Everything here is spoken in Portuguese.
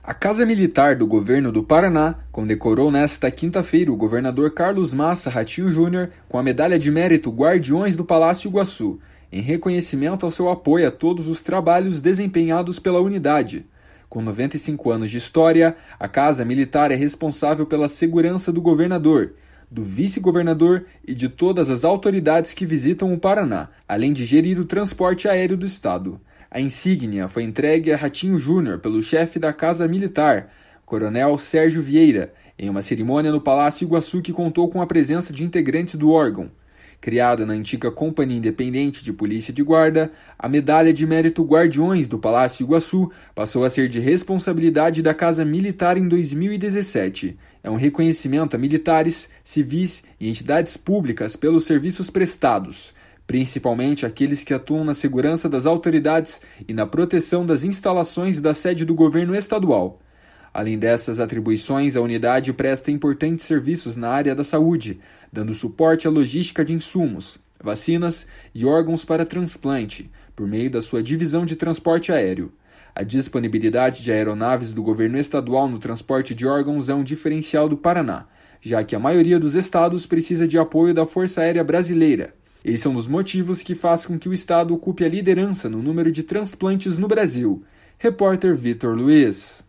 A Casa Militar do Governo do Paraná condecorou nesta quinta-feira o governador Carlos Massa Ratinho Júnior com a medalha de mérito Guardiões do Palácio Iguaçu, em reconhecimento ao seu apoio a todos os trabalhos desempenhados pela unidade. Com 95 anos de história, a Casa Militar é responsável pela segurança do governador, do vice-governador e de todas as autoridades que visitam o Paraná, além de gerir o transporte aéreo do estado. A insígnia foi entregue a Ratinho Júnior pelo chefe da Casa Militar, Coronel Sérgio Vieira, em uma cerimônia no Palácio Iguaçu que contou com a presença de integrantes do órgão. Criada na antiga Companhia Independente de Polícia de Guarda, a Medalha de Mérito Guardiões do Palácio Iguaçu passou a ser de responsabilidade da Casa Militar em 2017. É um reconhecimento a militares, civis e entidades públicas pelos serviços prestados, principalmente aqueles que atuam na segurança das autoridades e na proteção das instalações da sede do governo estadual. Além dessas atribuições, a unidade presta importantes serviços na área da saúde, dando suporte à logística de insumos, vacinas e órgãos para transplante, por meio da sua divisão de transporte aéreo. A disponibilidade de aeronaves do governo estadual no transporte de órgãos é um diferencial do Paraná, já que a maioria dos estados precisa de apoio da Força Aérea Brasileira. Esse é um dos motivos que faz com que o estado ocupe a liderança no número de transplantes no Brasil. Repórter Vitor Luiz.